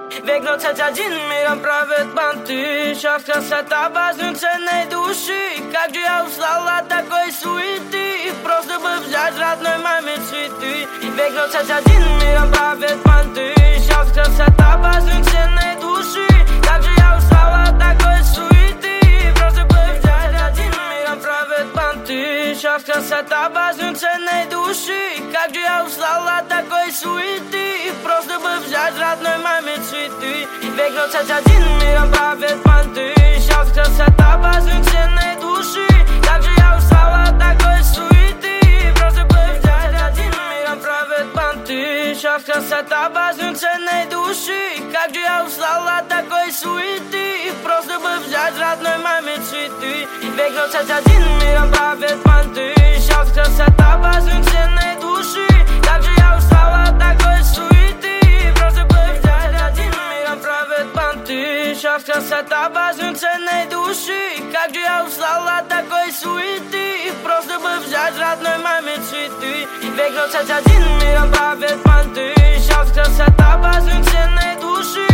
Век ночать один миром правят банты. Шаг красота важен ценной души. Как же я устал от такой суеты. Просто бы взять родной маме цветы. Век ночать один миром правят банты. Шаг красота важен ценной души. Как же я устал от такой суеты. Просто бы взять один миром правят банты. Шаг красота важен ценной души. Как же я устал от такой суеты. Просто бы взять родной маме цветы. Век ночать один миром правят банты. Сейчас красота важен ценной души. Как же я устал от такой суеты. Просто бы взять один миром правят банты. Сейчас красота важен ценной души. Как же я устал от такой суеты. Просто бы взять родной маме цветы. Век ночать один миром правят банты. Сейчас красота важен ценной души. Как же я устал от такой суеты. Просто бы взять один миром правят банты. Сейчас красота важен ценной души. Как же я устал от такой суеты. Просто бы взять родной маме цветы. Век ночать один миром правят банты. Сейчас красота важен ценной души.